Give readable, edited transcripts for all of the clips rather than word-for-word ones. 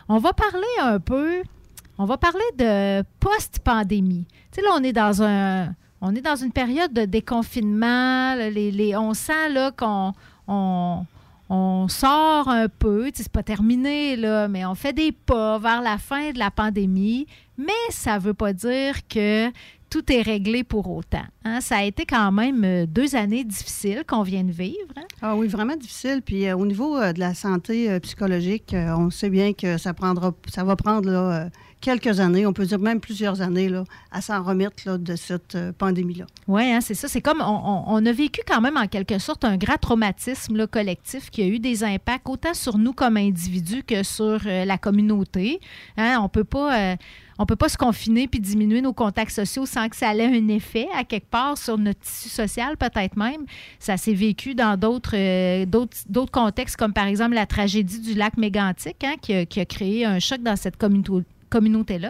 On va parler un peu, on va parler de post-pandémie. Tu sais, là, on est dans une période de déconfinement. On sent là on sort un peu. Tu sais, c'est pas terminé, là, mais on fait des pas vers la fin de la pandémie. Mais ça veut pas dire que tout est réglé pour autant. Hein? Ça a été quand même 2 années difficiles qu'on vient de vivre. Hein? Ah oui, vraiment difficile. Puis au niveau de la santé psychologique, on sait bien que ça va prendre là, quelques années, on peut dire même plusieurs années, là, à s'en remettre là, de cette pandémie-là. Oui, hein, c'est ça. C'est comme on a vécu quand même en quelque sorte un grand traumatisme là, collectif qui a eu des impacts autant sur nous comme individus que sur la communauté. Hein? On peut pas se confiner puis diminuer nos contacts sociaux sans que ça ait un effet à quelque part sur notre tissu social, peut-être même. Ça s'est vécu dans d'autres contextes, comme par exemple la tragédie du lac Mégantic, hein, qui a créé un choc dans cette communauté-là.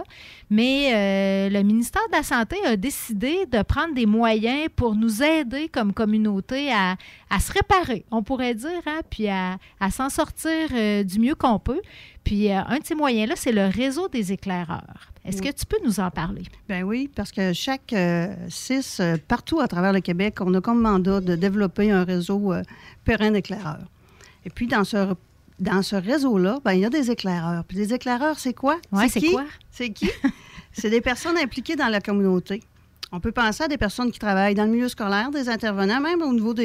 Mais le ministère de la Santé a décidé de prendre des moyens pour nous aider comme communauté à se réparer, on pourrait dire, hein, puis à s'en sortir du mieux qu'on peut. Puis un de ces moyens-là, c'est le réseau des éclaireurs. Est-ce que tu peux nous en parler? Bien oui, parce que chaque CIS, partout à travers le Québec, on a comme mandat de développer un réseau pérenne d'éclaireurs. Et puis, dans ce réseau-là, bien, il y a des éclaireurs. Puis des éclaireurs, c'est quoi? Oui, c'est quoi? C'est qui? C'est des personnes impliquées dans la communauté. On peut penser à des personnes qui travaillent dans le milieu scolaire, des intervenants, même au niveau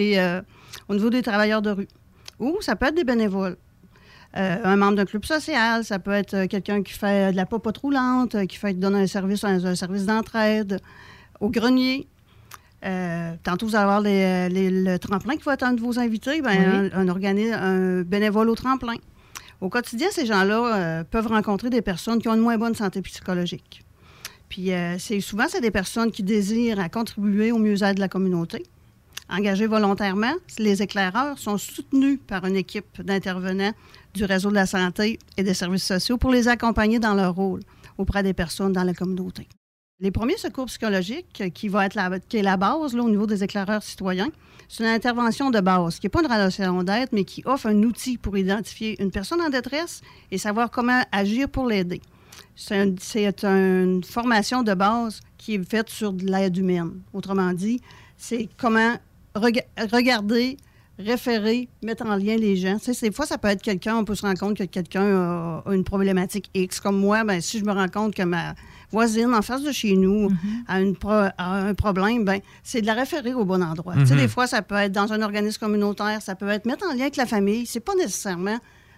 des travailleurs de rue. Ou ça peut être des bénévoles. Un membre d'un club social, ça peut être quelqu'un qui fait de la popote roulante, qui donne un service d'entraide au grenier. Tantôt, vous allez avoir le tremplin qui va être un de vos invités, bien, oui. un bénévole au tremplin. Au quotidien, ces gens-là peuvent rencontrer des personnes qui ont une moins bonne santé psychologique. Puis, souvent, c'est des personnes qui désirent contribuer au mieux-être de la communauté. Engagés volontairement, les éclaireurs sont soutenus par une équipe d'intervenants du réseau de la santé et des services sociaux pour les accompagner dans leur rôle auprès des personnes dans la communauté. Les premiers secours psychologiques, qui est la base là, au niveau des éclaireurs citoyens, c'est une intervention de base, qui n'est pas une relation d'aide, mais qui offre un outil pour identifier une personne en détresse et savoir comment agir pour l'aider. C'est une formation de base qui est faite sur de l'aide humaine. Autrement dit, c'est comment regarder, référer, mettre en lien les gens. Tu sais, des fois, ça peut être quelqu'un, on peut se rendre compte que quelqu'un a une problématique X. Comme moi, bien, si je me rends compte que ma voisine en face de chez nous a un problème, bien, c'est de la référer au bon endroit. Tu sais, des fois, ça peut être dans un organisme communautaire, ça peut être mettre en lien avec la famille. C'est pas nécessairement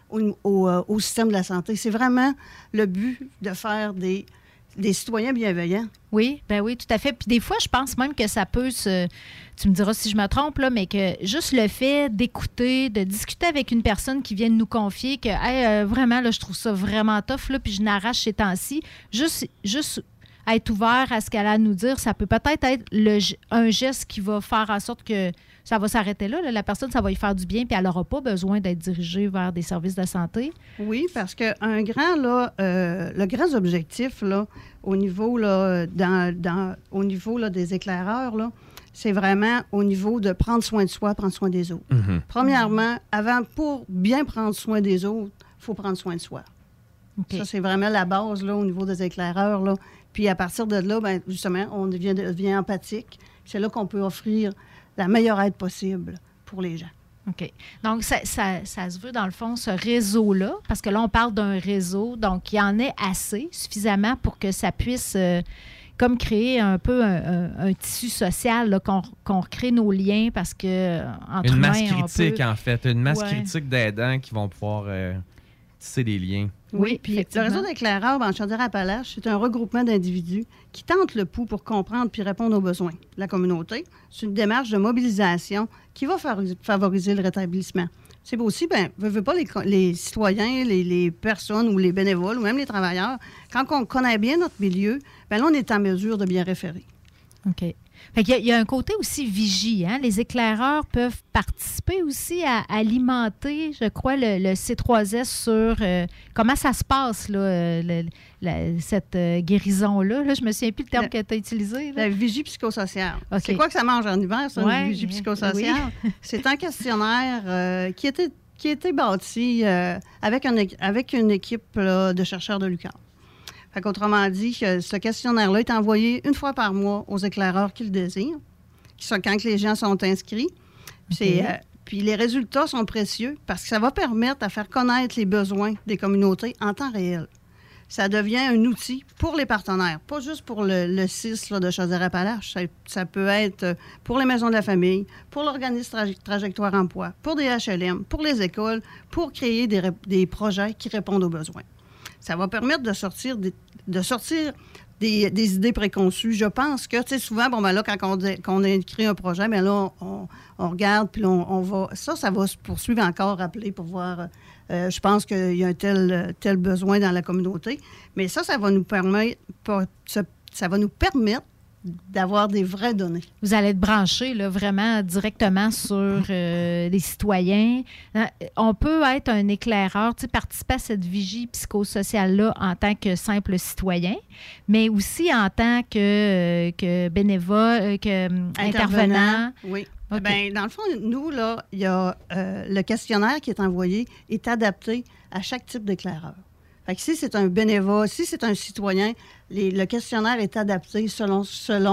au système de la santé. C'est vraiment le but de faire des citoyens bienveillants. Oui, ben oui, tout à fait. Puis des fois, je pense même que ça peut tu me diras si je me trompe, là, mais que juste le fait d'écouter, de discuter avec une personne qui vient de nous confier que hey, vraiment, là, je trouve ça vraiment tough, là, puis je n'arrache ces temps-ci, juste être ouvert à ce qu'elle a à nous dire, ça peut peut-être être un geste qui va faire en sorte que ça va s'arrêter là. La personne, ça va y faire du bien, puis elle n'aura pas besoin d'être dirigée vers des services de santé. Oui, parce que le grand objectif là, au niveau là, au niveau là, des éclaireurs, là, c'est vraiment au niveau de prendre soin de soi, prendre soin des autres. Premièrement, pour bien prendre soin des autres, il faut prendre soin de soi. Okay. Ça, c'est vraiment la base là, au niveau des éclaireurs. Là. Puis à partir de là, bien, justement, on devient empathique. C'est là qu'on peut offrir la meilleure aide possible pour les gens. OK. Donc, ça se veut, dans le fond, ce réseau-là, parce que là, on parle d'un réseau, donc il y en est assez, suffisamment pour que ça puisse comme créer un peu un tissu social, là, qu'on recrée nos liens, parce que entre une humains, masse critique, en fait. Une masse critique d'aidants qui vont pouvoir tisser des liens. Oui, puis le réseau d'éclaireurs en Chaudière-Appalaches, c'est un regroupement d'individus qui tentent le pouls pour comprendre puis répondre aux besoins de la communauté. C'est une démarche de mobilisation qui va favoriser le rétablissement. C'est aussi, veut pas les citoyens, les personnes ou les bénévoles ou même les travailleurs, quand on connaît bien notre milieu, là, on est en mesure de bien référer. OK. Fait qu'il y a un côté aussi vigie. Hein? Les éclaireurs peuvent participer aussi à alimenter, je crois, le C3S sur comment ça se passe, là, cette guérison-là. Là, je me souviens plus le terme que tu as utilisé. Là. La vigie psychosociale. Okay. C'est quoi que ça mange en hiver, ça, une vigie psychosociale? Oui. C'est un questionnaire qui qui a été bâti avec une équipe là, de chercheurs de l'UQAM. Fait qu'autrement dit, ce questionnaire-là est envoyé une fois par mois aux éclaireurs qui le désirent, quand les gens sont inscrits. Puis les résultats sont précieux parce que ça va permettre à faire connaître les besoins des communautés en temps réel. Ça devient un outil pour les partenaires, pas juste pour le CIS là, de Chaudière-Appalaches. Ça peut être pour les maisons de la famille, pour l'organisme Trajectoire Emploi, pour des HLM, pour les écoles, pour créer des projets qui répondent aux besoins. Ça va permettre de sortir des idées préconçues. Je pense que, tu sais, souvent, là, quand on écrit un projet, bien là, on regarde, puis on va... Ça va se poursuivre encore, rappeler pour voir... je pense qu'il y a un tel besoin dans la communauté. Mais ça va nous permettre... Ça va nous permettre d'avoir des vraies données. Vous allez être branché là, vraiment directement sur les citoyens. On peut être un éclaireur, participer à cette vigie psychosociale-là en tant que simple citoyen, mais aussi en tant que bénévole, intervenant. Oui. Okay. Bien, dans le fond, nous, là, il y a le questionnaire qui est envoyé est adapté à chaque type d'éclaireur. Fait que si c'est un bénévole, si c'est un citoyen, le questionnaire est adapté selon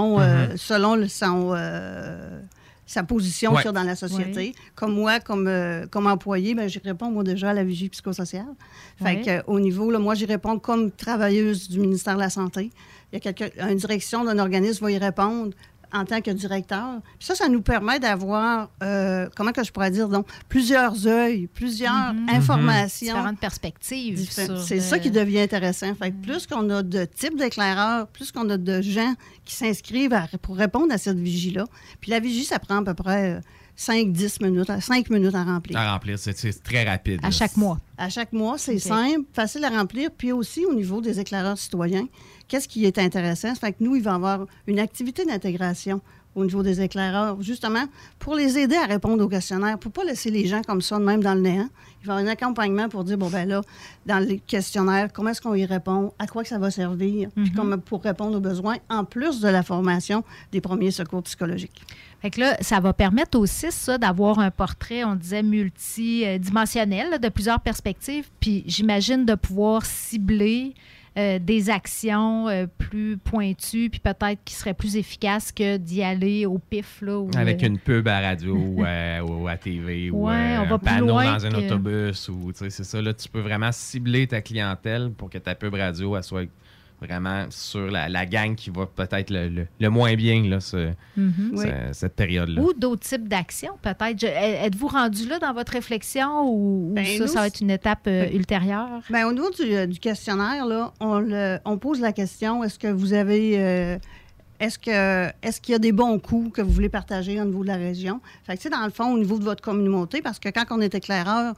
sa position dans la société. Oui. Comme moi, comme employé, bien, j'y réponds, moi, déjà, à la vigie psychosociale. Fait qu'au niveau, là, moi, j'y réponds comme travailleuse du ministère de la Santé. Il y a une direction d'un organisme va y répondre en tant que directeur. Puis ça nous permet d'avoir, comment que je pourrais dire, donc, plusieurs œils, plusieurs informations. Différentes perspectives. C'est ça qui devient intéressant. Fait que plus qu'on a de types d'éclaireurs, plus qu'on a de gens qui s'inscrivent pour répondre à cette vigie-là. Puis la vigie, ça prend à peu près 5-10 minutes, 5 minutes à remplir. À remplir, c'est très rapide. À chaque mois. À chaque mois, c'est simple, facile à remplir. Puis aussi, au niveau des éclaireurs citoyens, qu'est-ce qui est intéressant? Ça fait que nous, il va y avoir une activité d'intégration au niveau des éclaireurs, justement, pour les aider à répondre aux questionnaires, pour ne pas laisser les gens comme ça, même dans le néant. Il va y avoir un accompagnement pour dire, là, dans les questionnaires, comment est-ce qu'on y répond, à quoi que ça va servir, puis pour répondre aux besoins, en plus de la formation des premiers secours psychologiques. Fait que là, ça va permettre aussi, ça, d'avoir un portrait, on disait, multidimensionnel, de plusieurs perspectives, puis j'imagine de pouvoir cibler des actions plus pointues, puis peut-être qui seraient plus efficaces que d'y aller au pif. Là, avec une pub à radio ou à TV ou un panneau dans un autobus. C'est ça, là, tu peux vraiment cibler ta clientèle pour que ta pub radio elle soit vraiment sur la gang qui va peut-être le moins bien là, cette période-là. Ou d'autres types d'actions, peut-être. Êtes-vous rendu là dans votre réflexion ou ça va être une étape ultérieure? Bien, au niveau du questionnaire, là, on pose la question, est-ce que vous avez... Est-ce qu'il y a des bons coups que vous voulez partager au niveau de la région? Fait que, dans le fond, au niveau de votre communauté, parce que quand on est éclaireur,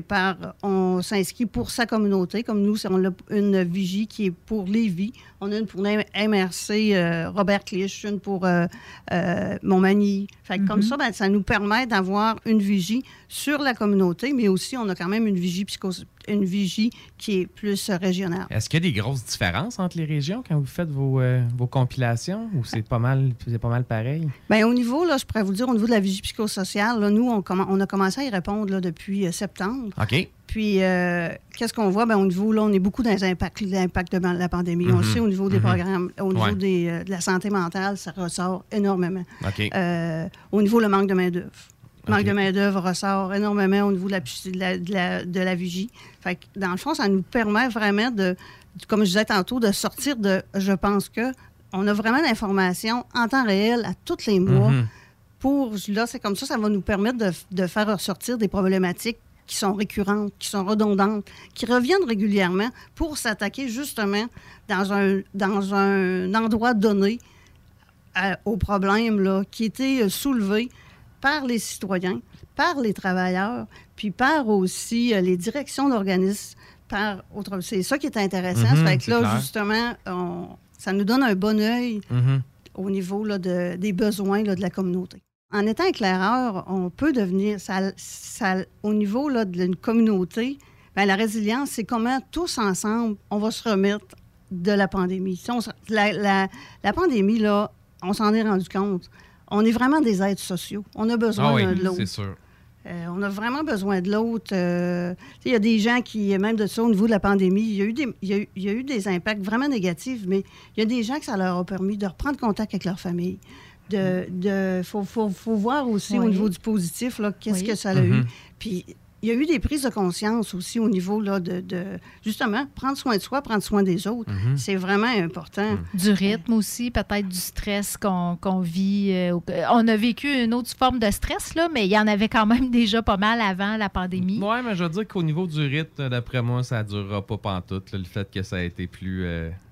on s'inscrit pour sa communauté. Comme nous, on a une vigie qui est pour Lévis. On a une pour MRC Robert Clich, une pour Montmagny. Fait que comme ça, ça nous permet d'avoir une vigie sur la communauté, mais aussi, on a quand même une vigie qui est plus régionale. Est-ce qu'il y a des grosses différences entre les régions quand vous faites vos compilations ou c'est pas mal pareil? Bien, au niveau, là, je pourrais vous dire, au niveau de la vigie psychosociale, là, nous, on a commencé à y répondre là, depuis septembre. OK. Puis, qu'est-ce qu'on voit? Bien, au niveau, là, on est beaucoup dans l'impact de la pandémie. On le sait, au niveau des programmes, au niveau de la santé mentale, ça ressort énormément. OK. Au niveau, le manque de main-d'œuvre. Le manque de main-d'œuvre ressort énormément au niveau de la vigie. Fait que, dans le fond, ça nous permet vraiment comme je disais tantôt, de sortir de... Je pense que on a vraiment l'information en temps réel à tous les mois. Là, c'est comme ça va nous permettre de faire ressortir des problématiques qui sont récurrentes, qui sont redondantes, qui reviennent régulièrement pour s'attaquer justement dans un endroit donné aux problèmes là, qui étaient soulevés par les citoyens, par les travailleurs, puis par aussi les directions d'organismes. C'est ça qui est intéressant. Ça fait que là, justement, ça nous donne un bon œil au niveau là, des besoins là, de la communauté. En étant éclaireur, on peut devenir... au niveau là, d'une communauté, bien, la résilience, c'est comment tous ensemble, on va se remettre de la pandémie. La pandémie, là, on s'en est rendu compte. On est vraiment des êtres sociaux. On a besoin l'un de l'autre. C'est sûr. On a vraiment besoin de l'autre. Il y a des gens qui, même de ça, au niveau de la pandémie, il y a eu des impacts vraiment négatifs, mais il y a des gens que ça leur a permis de reprendre contact avec leur famille. Faut voir aussi au niveau du positif, là, qu'est-ce que ça a eu. Puis, il y a eu des prises de conscience aussi au niveau là, de justement, prendre soin de soi, prendre soin des autres. C'est vraiment important. Du rythme aussi, peut-être du stress qu'on vit. On a vécu une autre forme de stress, là, mais il y en avait quand même déjà pas mal avant la pandémie. Oui, mais je veux dire qu'au niveau du rythme, d'après moi, ça ne durera pas pantoute, là, le fait que ça a été plus...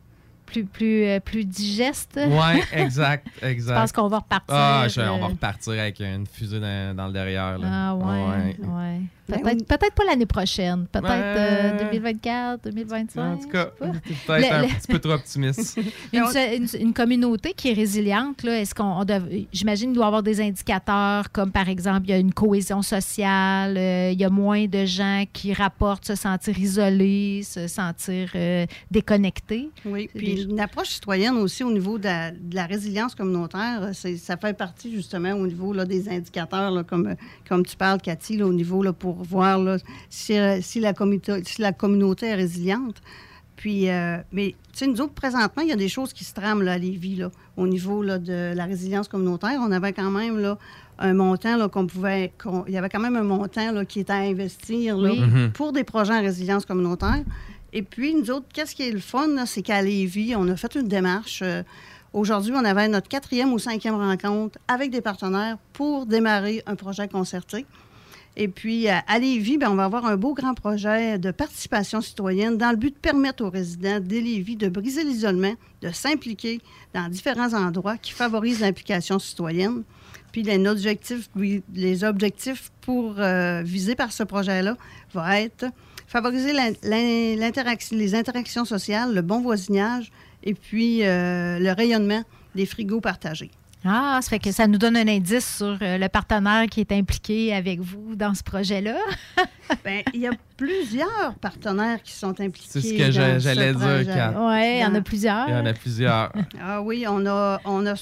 Plus digeste. Oui, exact. Je pense qu'on va repartir. On va repartir avec une fusée dans le derrière. Là. Ah ouais. Peut-être pas l'année prochaine. Peut-être 2024, 2025. En tout cas, peut-être un petit peu trop optimiste. Une communauté qui est résiliente, là, j'imagine qu'il doit y avoir des indicateurs comme, par exemple, il y a une cohésion sociale, il y a moins de gens qui rapportent se sentir isolés, se sentir déconnectés. Oui, puis une approche citoyenne aussi au niveau de la résilience communautaire, ça fait partie justement au niveau là, des indicateurs, là, comme tu parles, Cathy, là, au niveau là, pour voir là, si la communauté est résiliente. Puis, mais, tu sais, nous autres, présentement, il y a des choses qui se trament là, à Lévis, là, au niveau là, de la résilience communautaire. On avait quand même là, un montant là, il y avait quand même un montant là, qui était à investir là, pour des projets en résilience communautaire. Et puis, nous autres, qu'est-ce qui est le fun, là, c'est qu'à Lévis, on a fait une démarche. Aujourd'hui, on avait notre 4e ou 5e rencontre avec des partenaires pour démarrer un projet concerté. Et puis, à Lévis, on va avoir un beau grand projet de participation citoyenne dans le but de permettre aux résidents de Lévis de briser l'isolement, de s'impliquer dans différents endroits qui favorisent l'implication citoyenne. Puis, les objectifs visés par ce projet-là vont être favoriser les interactions sociales, le bon voisinage et puis le rayonnement des frigos partagés. Ah, ça fait que ça nous donne un indice sur le partenaire qui est impliqué avec vous dans ce projet-là. Bien, il y a plusieurs partenaires qui sont impliqués. C'est ce que j'allais dire, Kat. Oui, il y en a plusieurs. Il y en a plusieurs. Ah oui, on a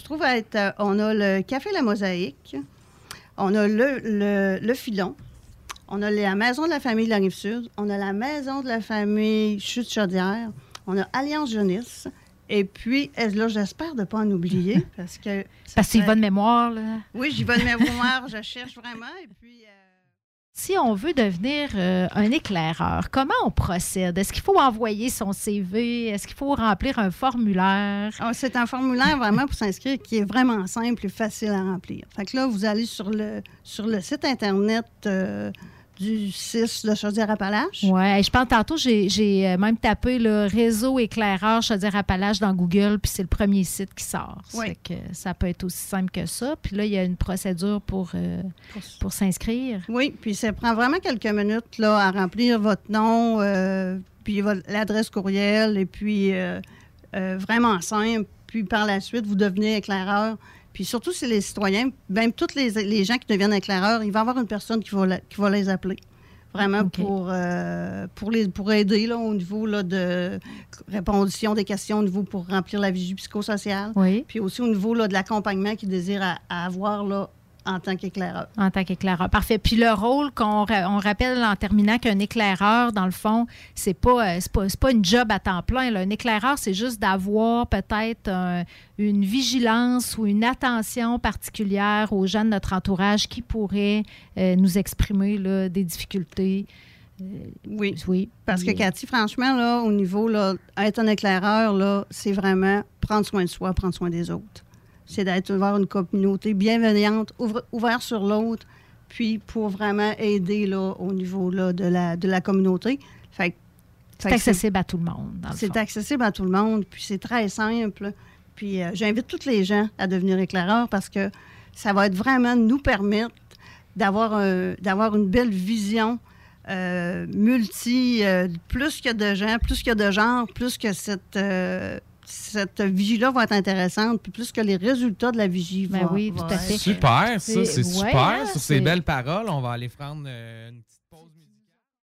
le Café La Mosaïque, on a le Filon, on a la Maison de la famille de la Rive-Sud, on a la Maison de la famille Chute-Chaudière, on a Alliance Jeunesse. Et puis, là, j'espère de ne pas en oublier, parce que... Parce que c'est bonne mémoire, là. Oui, j'ai bonne mémoire, je cherche vraiment, et puis... Si on veut devenir un éclaireur, comment on procède? Est-ce qu'il faut envoyer son CV? Est-ce qu'il faut remplir un formulaire? C'est un formulaire vraiment pour s'inscrire qui est vraiment simple et facile à remplir. Fait que là, vous allez sur le site Internet... du 6 de Chaudière-Appalaches. Oui, je pense tantôt, j'ai même tapé le réseau éclaireur Chaudière-Appalaches dans Google, puis c'est le premier site qui sort. Oui. Ça fait que ça peut être aussi simple que ça. Puis là, il y a une procédure pour s'inscrire. Oui, puis ça prend vraiment quelques minutes là, à remplir votre nom, puis l'adresse courriel, et puis vraiment simple. Puis par la suite, vous devenez éclaireur. Puis surtout, c'est les citoyens, même tous les gens qui deviennent éclaireurs, il va y avoir une personne qui va les appeler. Vraiment pour aider là, au niveau là, de répondre des questions, au niveau pour remplir la vigie psychosociale. Oui. Puis aussi au niveau là, de l'accompagnement qu'ils désirent à avoir là, en tant qu'éclaireur. En tant qu'éclaireur. Parfait. Puis le rôle on rappelle en terminant qu'un éclaireur, dans le fond, c'est pas une job à temps plein. Là. Un éclaireur, c'est juste d'avoir peut-être une vigilance ou une attention particulière aux gens de notre entourage qui pourraient nous exprimer là, des difficultés. Oui. Parce que, Cathy, franchement, là, au niveau, là, être un éclaireur, là, c'est vraiment prendre soin de soi, prendre soin des autres. C'est d'avoir une communauté bienveillante, ouverte sur l'autre, puis pour vraiment aider là, au niveau là, de la communauté. C'est accessible à tout le monde, dans le fond. C'est accessible à tout le monde, puis c'est très simple. Puis j'invite tous les gens à devenir éclaireurs parce que ça va être vraiment nous permettre d'avoir une belle vision plus qu'il y a de gens, plus qu'il y a de genres, plus que cette vigie-là va être intéressante, puis plus que les résultats de la vigie vont tout à fait. Super, ça, c'est super. Hein, Sur ces belles paroles, on va aller prendre une petite